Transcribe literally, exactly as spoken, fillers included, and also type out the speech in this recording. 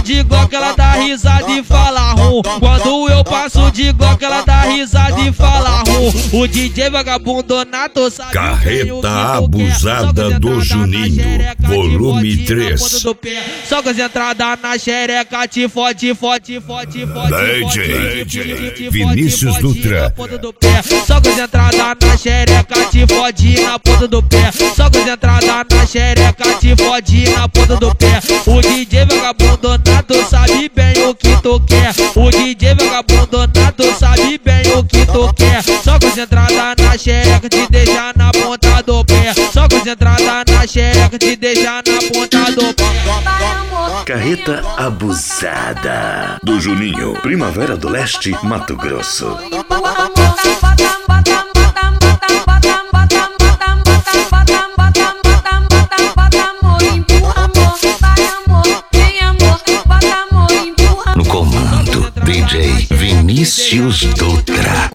de Glock, ela dá risada e fala rum. Quando eu passo de Glock, ela dá risada e fala rum. O D J vagabundo nato sabe. Carreta abusada do Juninho, volume três. Só com as entradas na xereca, te fode, fode, fode, fode. D J Vinícius Dutra. Só com as entradas na xereca, te fode na ponta do pé. Só com as entradas na xereca, te fode na ponta do pé. O D J vagabundo nato sabe bem o que tu quer. O D J vagabundo nato sabe bem o que tu quer. Só com as entradas na xereca, te deixa na ponta do pé. Só com as entradas na xereca, te deixa na ponta do pé. Carreta abusada do Juninho, Primavera do Leste, Mato Grosso. No comando, D J Vinícius Dutra.